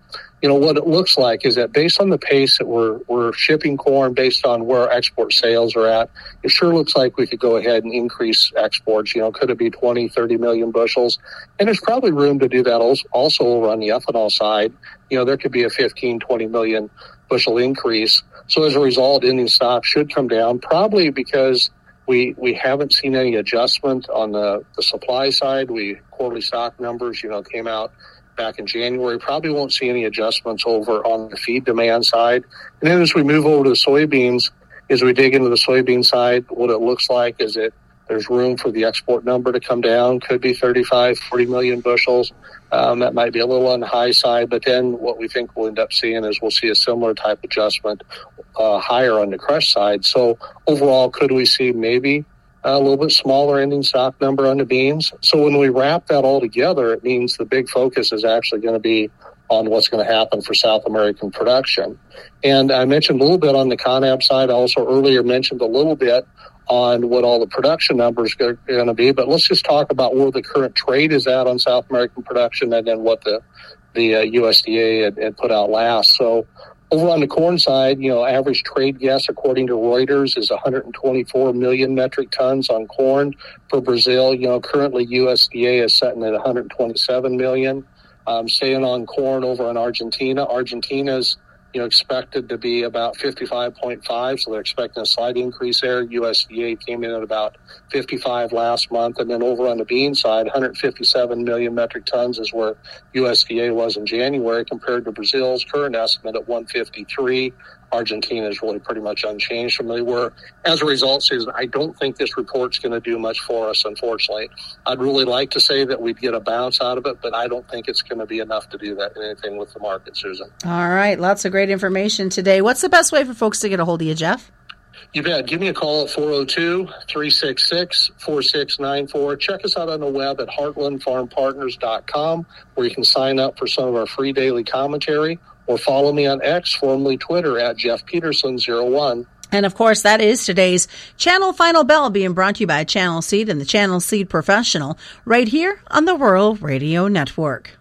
you know, what it looks like is that based on the pace that we're we're shipping corn, based on where our export sales are at, it sure looks like we could go ahead and increase exports. You know, could it be twenty, thirty million bushels? And there's probably room to do that also over on the ethanol side. You know, there could be a fifteen, twenty million bushel increase. So as a result, ending stock should come down, probably because we we haven't seen any adjustment on the, the supply side. We quarterly stock numbers, you know, came out back in January. Probably won't see any adjustments over on the feed demand side. And then as we move over to the soybeans, as we dig into the soybean side, what it looks like is that there's room for the export number to come down. Could be thirty-five, forty million bushels. Um, that might be a little on the high side, but then what we think we'll end up seeing is we'll see a similar type adjustment uh, higher on the crush side. So overall, could we see maybe a little bit smaller ending stock number on the beans? So when we wrap that all together, it means the big focus is actually going to be on what's going to happen for South American production. And I mentioned a little bit on the CONAB side. I also earlier mentioned a little bit on what all the production numbers are going to be, but let's just talk about where the current trade is at on South American production and then what the, the uh, U S D A had, had put out last. So over on the corn side, you know, average trade guess according to Reuters is one hundred twenty-four million metric tons on corn. For Brazil, you know, currently U S D A is setting at one hundred twenty-seven million. Um, staying on corn over in Argentina, Argentina's, you know, expected to be about fifty-five point five, so they're expecting a slight increase there. U S D A came in at about fifty-five last month, and then over on the bean side, one hundred fifty-seven million metric tons is where U S D A was in January compared to Brazil's current estimate at one hundred fifty-three. Argentina is really pretty much unchanged from where they were. As a result, Susan, I don't think this report's going to do much for us, unfortunately. I'd really like to say that we'd get a bounce out of it, but I don't think it's going to be enough to do that anything with the market, Susan. All right. Lots of great information today. What's the best way for folks to get a hold of you, Jeff? You bet. Give me a call at four oh two, three six six, four six nine four. Check us out on the web at heartland farm partners dot com, where you can sign up for some of our free daily commentary, or follow me on X, formerly Twitter, at Jeff Peterson zero one. And, of course, that is today's Channel Final Bell, being brought to you by Channel Seed and the Channel Seed Professional, right here on the Rural Radio Network.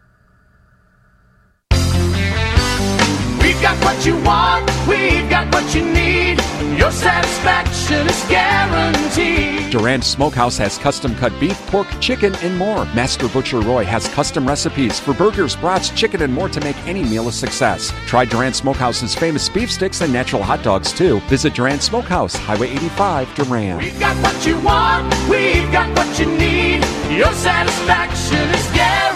We've got what you want, we've got what you need. Your satisfaction is guaranteed. Durand Smokehouse has custom-cut beef, pork, chicken, and more. Master Butcher Roy has custom recipes for burgers, brats, chicken, and more to make any meal a success. Try Durand Smokehouse's famous beef sticks and natural hot dogs, too. Visit Durand Smokehouse, Highway eighty-five, Durand. We've got what you want, we've got what you need. Your satisfaction is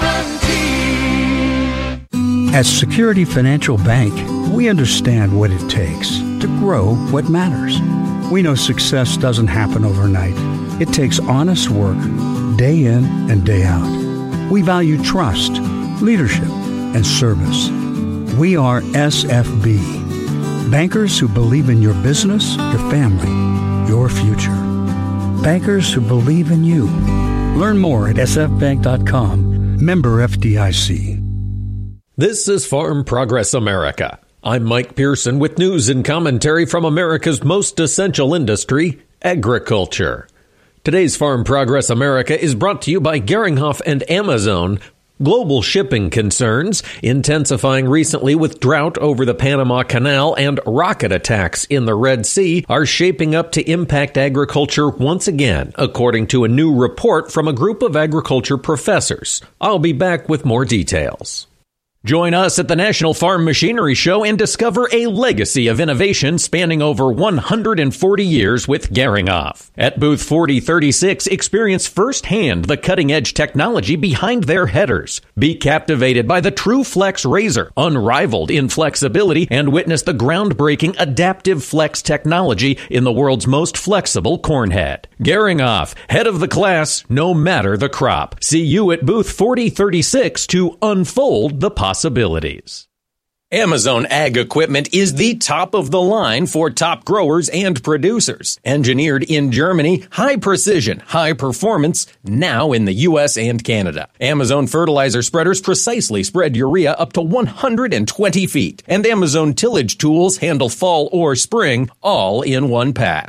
guaranteed. At Security Financial Bank, we understand what it takes to grow what matters. We know success doesn't happen overnight. It takes honest work, day in and day out. We value trust, leadership, and service. We are S F B, bankers who believe in your business, your family, your future. Bankers who believe in you. Learn more at s f bank dot com. Member F D I C. This is Farm Progress America. I'm Mike Pearson with news and commentary from America's most essential industry, agriculture. Today's Farm Progress America is brought to you by Geringhoff and Amazon. Global shipping concerns, intensifying recently with drought over the Panama Canal and rocket attacks in the Red Sea, are shaping up to impact agriculture once again, according to a new report from a group of agriculture professors. I'll be back with more details. Join us at the National Farm Machinery Show and discover a legacy of innovation spanning over one hundred forty years with Geringhoff. At booth forty thirty-six, experience firsthand the cutting-edge technology behind their headers. Be captivated by the TrueFlex razor, unrivaled in flexibility, and witness the groundbreaking Adaptive Flex technology in the world's most flexible corn head. Geringhoff, head of the class, no matter the crop. See you at booth forty thirty-six to unfold the possibilities. Possibilities. Amazon Ag Equipment is the top of the line for top growers and producers. Engineered in Germany, high precision, high performance, now in the U S and Canada. Amazon fertilizer spreaders precisely spread urea up to one hundred twenty feet. And Amazon tillage tools handle fall or spring all in one pass.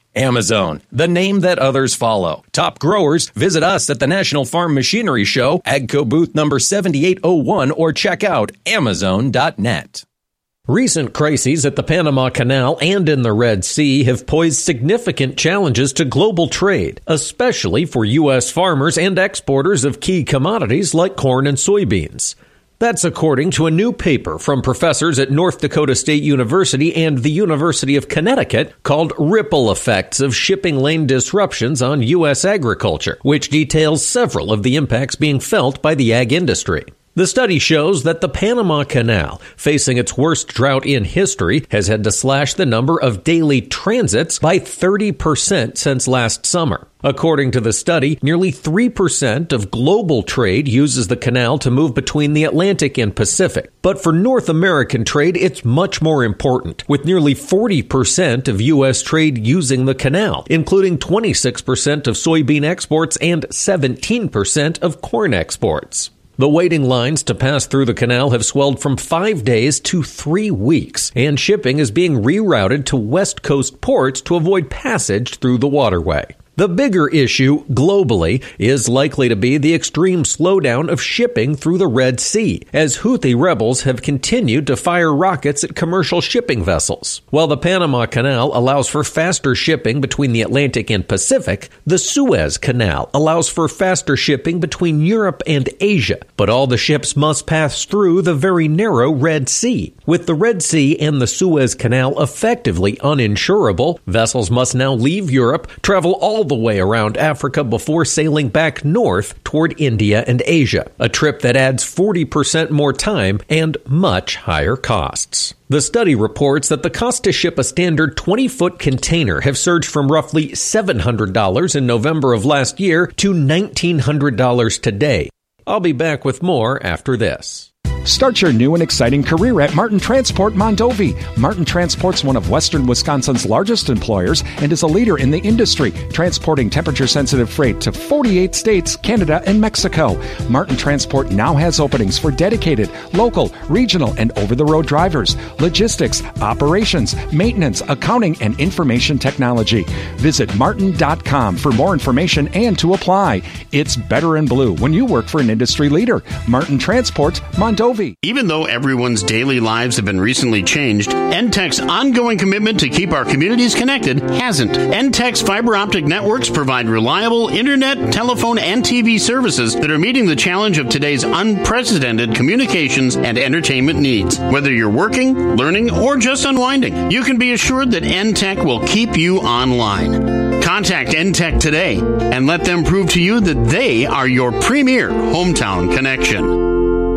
Amazone, the name that others follow. Top growers, visit us at the National Farm Machinery Show, AGCO booth number seventy-eight oh one, or check out amazone dot net. Recent crises at the Panama Canal and in the Red Sea have posed significant challenges to global trade, especially for U S farmers and exporters of key commodities like corn and soybeans. That's according to a new paper from professors at North Dakota State University and the University of Connecticut called Ripple Effects of Shipping Lane Disruptions on U S Agriculture, which details several of the impacts being felt by the ag industry. The study shows that the Panama Canal, facing its worst drought in history, has had to slash the number of daily transits by thirty percent since last summer. According to the study, nearly three percent of global trade uses the canal to move between the Atlantic and Pacific. But for North American trade, it's much more important, with nearly forty percent of U S trade using the canal, including twenty-six percent of soybean exports and seventeen percent of corn exports. The waiting lines to pass through the canal have swelled from five days to three weeks, and shipping is being rerouted to West Coast ports to avoid passage through the waterway. The bigger issue globally is likely to be the extreme slowdown of shipping through the Red Sea, as Houthi rebels have continued to fire rockets at commercial shipping vessels. While the Panama Canal allows for faster shipping between the Atlantic and Pacific, the Suez Canal allows for faster shipping between Europe and Asia. But all the ships must pass through the very narrow Red Sea. With the Red Sea and the Suez Canal effectively uninsurable, vessels must now leave Europe, travel all the way around Africa before sailing back north toward India and Asia, a trip that adds forty percent more time and much higher costs. The study reports that the cost to ship a standard twenty-foot container have surged from roughly seven hundred dollars in November of last year to nineteen hundred dollars today. I'll be back with more after this. Start your new and exciting career at Martin Transport Mondovi. Martin Transport's one of western Wisconsin's largest employers and is a leader in the industry, transporting temperature-sensitive freight to forty-eight states, Canada, and Mexico. Martin Transport now has openings for dedicated, local, regional, and over-the-road drivers, logistics, operations, maintenance, accounting, and information technology. Visit martin dot com for more information and to apply. It's better in blue when you work for an industry leader. Martin Transport Mondovi. Even though everyone's daily lives have been recently changed, N T E C's ongoing commitment to keep our communities connected hasn't. N T E C's fiber optic networks provide reliable internet, telephone, and T V services that are meeting the challenge of today's unprecedented communications and entertainment needs. Whether you're working, learning, or just unwinding, you can be assured that N T E C will keep you online. Contact N T E C today and let them prove to you that they are your premier hometown connection.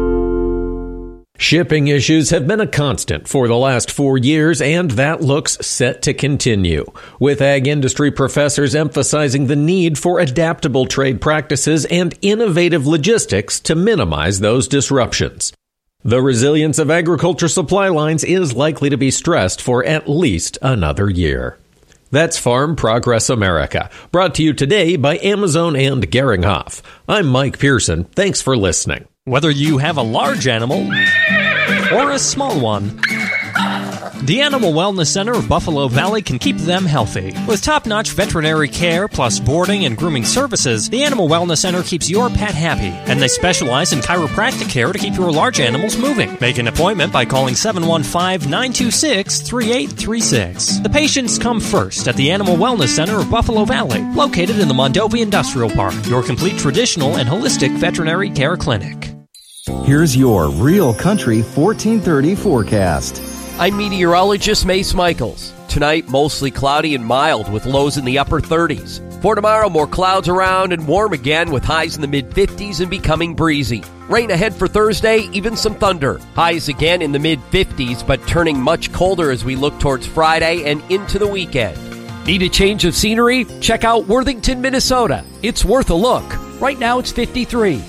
Shipping issues have been a constant for the last four years, and that looks set to continue, with ag industry professors emphasizing the need for adaptable trade practices and innovative logistics to minimize those disruptions. The resilience of agriculture supply lines is likely to be stressed for at least another year. That's Farm Progress America, brought to you today by Amazone and Geringhoff. I'm Mike Pearson. Thanks for listening. Whether you have a large animal or a small one, the Animal Wellness Center of Buffalo Valley can keep them healthy. With top-notch veterinary care plus boarding and grooming services, the Animal Wellness Center keeps your pet happy, and they specialize in chiropractic care to keep your large animals moving. Make an appointment by calling seven one five, nine two six, three eight three six. The patients come first at the Animal Wellness Center of Buffalo Valley, located in the Mondovi Industrial Park, your complete traditional and holistic veterinary care clinic. Here's your Real Country fourteen thirty forecast. I'm meteorologist Mace Michaels. Tonight, mostly cloudy and mild with lows in the upper thirties. For tomorrow, more clouds around and warm again with highs in the mid-fifties and becoming breezy. Rain ahead for Thursday, even some thunder. Highs again in the mid-fifties, but turning much colder as we look towards Friday and into the weekend. Need a change of scenery? Check out Worthington, Minnesota. It's worth a look. Right now, it's fifty-three.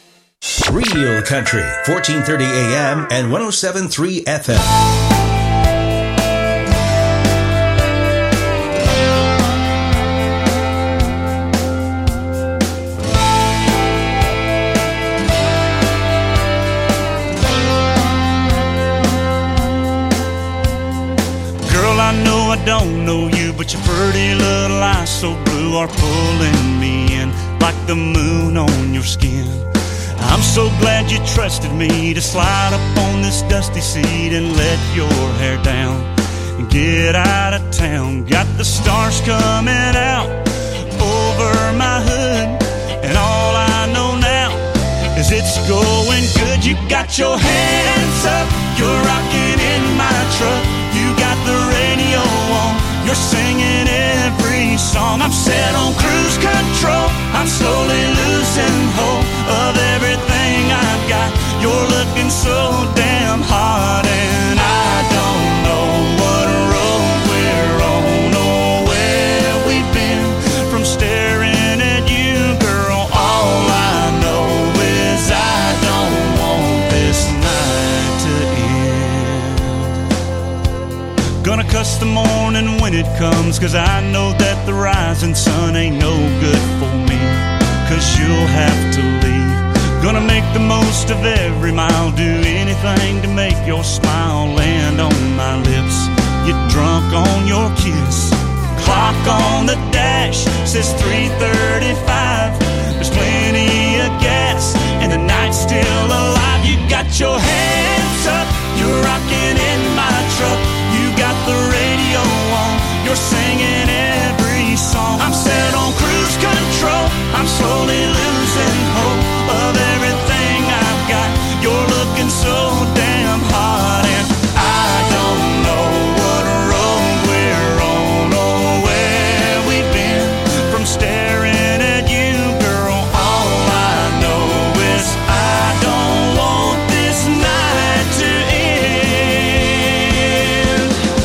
Real Country, fourteen thirty A M and one oh seven point three F M. Girl, I know I don't know you, but but your pretty little eyes so blue are pulling me in like the moon on your skin. I'm so glad you trusted me to slide up on this dusty seat and let your hair down and get out of town. Got the stars coming out over my hood, and all I know now is it's going good. You got your hands up, you're rocking in my truck. You got the radio on, you're singing every song. I'm set on cruise control, I'm slowly losing hold of everything I've got. You're looking so damn hot, and I don't know what road we're on or where we've been from staring at you, girl. All I know is I don't want this night to end. Gonna cuss the morning when it comes, 'cause I know that the rising sun ain't no good for me, 'cause you'll have to leave. Gonna make the most of every mile, do anything to make your smile land on my lips. Get drunk on your kiss. Clock on the dash says three thirty-five. There's plenty of gas and the night's still alive. You got your hands up, you're rocking in my truck. You got the radio on, you're singing every song. I'm set on cruise control, I'm slowly losing hope of everything I've got. You're looking so damn hot, and I don't know what road we're on or where we've been from staring at you, girl. All I know is I don't want this night to end.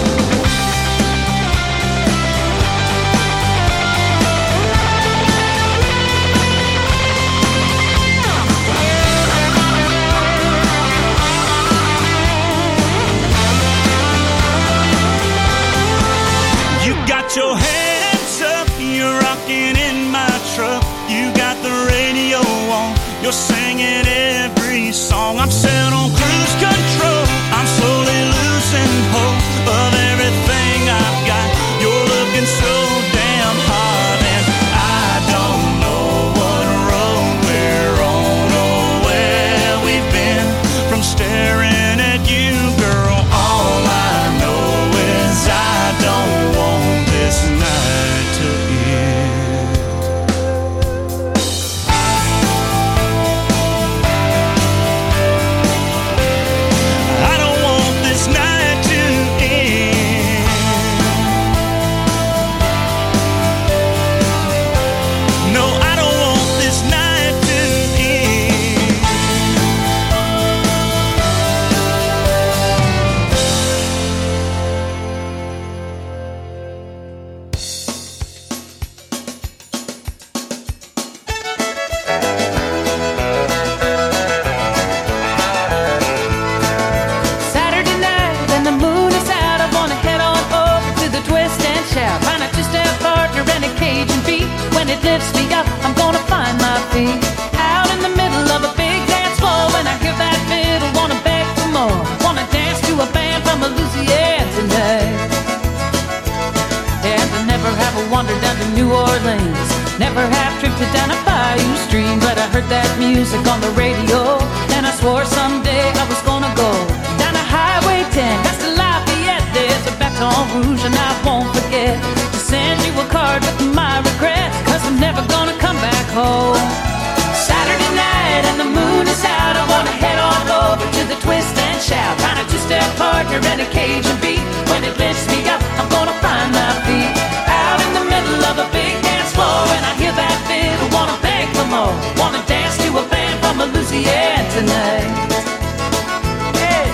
You got your hands up, you're rocking in my truck. You got the radio on, you're singing every song. I'm set on cruise control, I'm slowly losing hope of everything I've got. You're looking so damn hot, and I don't know what road we're on or where we've been from staring at you, girl. All I know is I don't want this night to end. I don't want this night to end. No, I don't want this night to end. Saturday night and the moon is out. I wanna head on over to the twist and shout. Find a two-step partner and a Cajun beat. When it lifts me up, I'm gonna find my feet. Out in the middle of a big dance floor. When I hear that fiddle, wanna beg for more. Wanna dance to a band from Louisiana tonight. And I never have a wander down to New Orleans. Never have drifted down a bayou stream. But I heard that music on the radio, and I swore someday I was gonna go down to Highway ten, past the Lafayette. There's a Baton Rouge, and I won't forget to send you a card with my regrets, 'cause I'm never gonna come back home. Saturday night and the moon is out. I wanna head on over to the twist and shout. Find a two-step partner and a Cajun beat. When it lifts me up, I'm gonna find my feet. Out in the middle of a big dance floor, and I hear that fiddle, wanna beg for more. Wanna dance to a band from Louisiana tonight. Hey.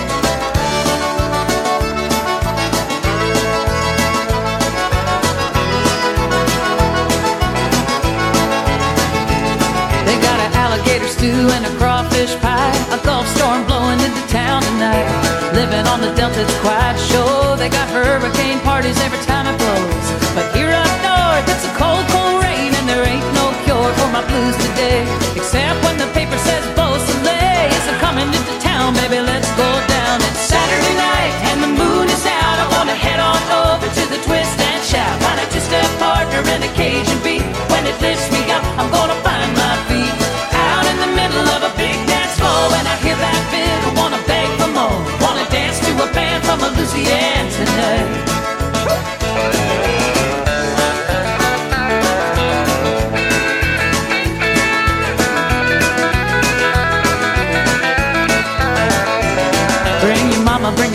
They got an alligator stew and a crawfish pie. A Gulf storm blowing into town tonight. Living on the Delta, it's quite sure. They got hurricane parties every time it blows. But here up north, it's a cold, cold rain, and there ain't no cure for my blues today. Except when the paper says Beau Soleil is coming into town, baby, let's go down. It's Saturday night and the moon is out. I wanna head on over to the twist and shout. Find a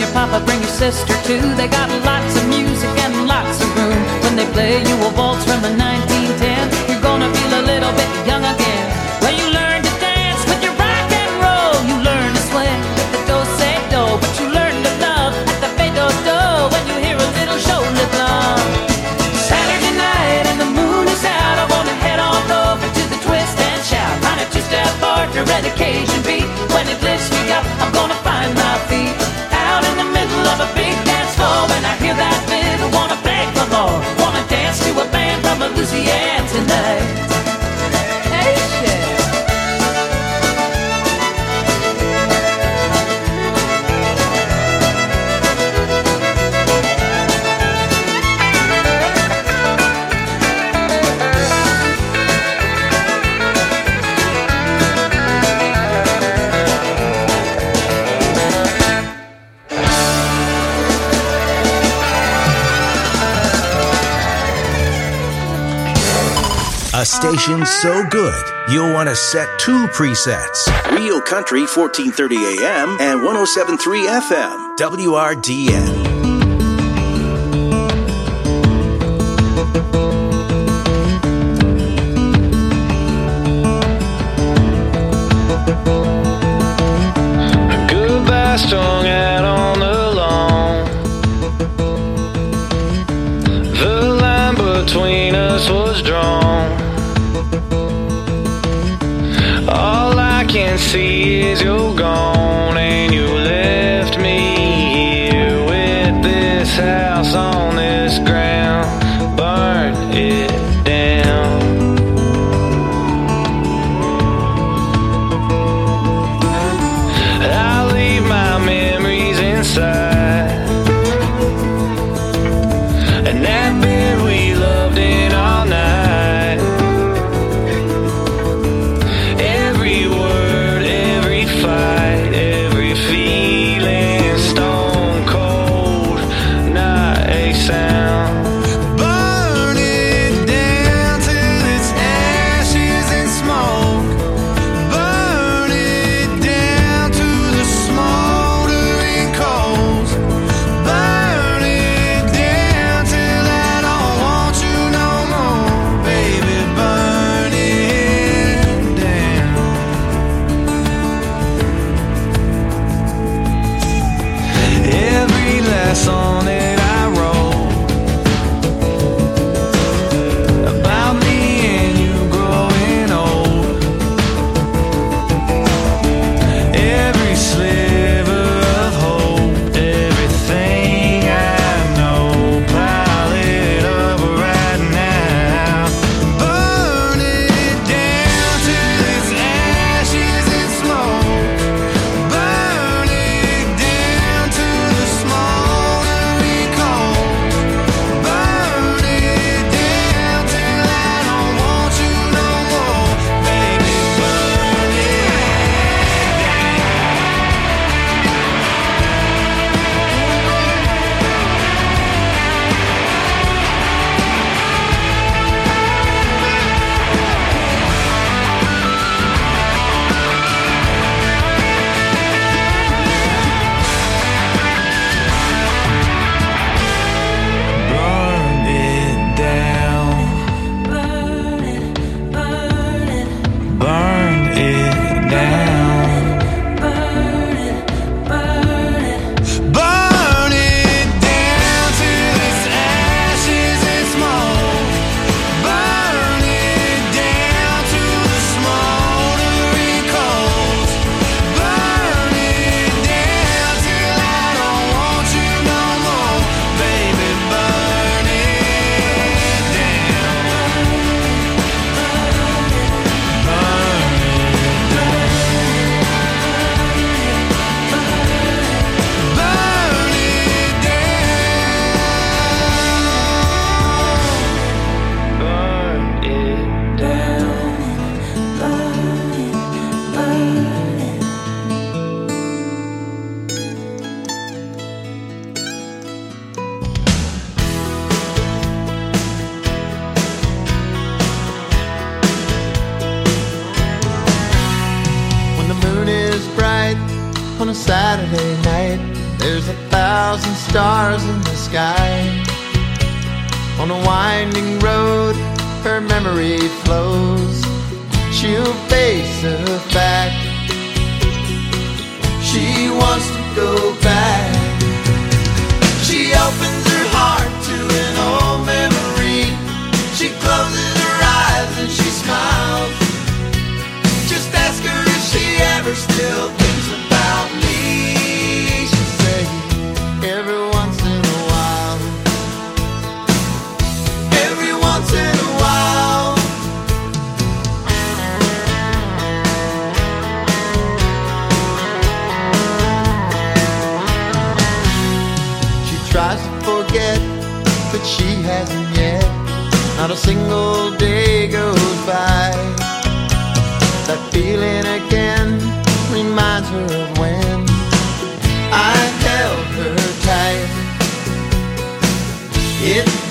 your papa, bring your sister too. They got lots of music and lots of room. When they play you a waltz from the nineteen ten, you're gonna feel a little bit young again. Well, you learn to dance with your rock and roll. You learn to swing with the do-say-do, but you learn to love at the fade-do-do when you hear a little shoulder blum. Saturday night and the moon is out, I wanna head on over to the twist and shout. Find a two-step partner and occasion beat. When it lifts me up, I'm gonna find my feet out in the middle of a big dance floor. When I hear that fiddle, wanna beg for more. Wanna dance to a band from Louisiana tonight. Hey, shit. A station so good, you'll want to set two presets. Real Country fourteen thirty A M and one oh seven point three F M, W R D N. Goodbye strung out on the lawn. The line between us was drawn. All I can see is you're gone, and you left me here with this house on this ground. Burn it down. I leave my memories inside, and that bed we loved in all night. On a Saturday night, There's a thousand stars in the sky. On a winding road, her memory flows. She'll face a fact. She wants to go back. She opens her heart to an old memory. She closes her eyes and she smiles. Just ask her if she ever still thinks about me. She'll say every once in a while. Every once in a while. She tries to forget, but she hasn't yet. Not a single day goes by. That feeling again reminds her of when I held her tight. It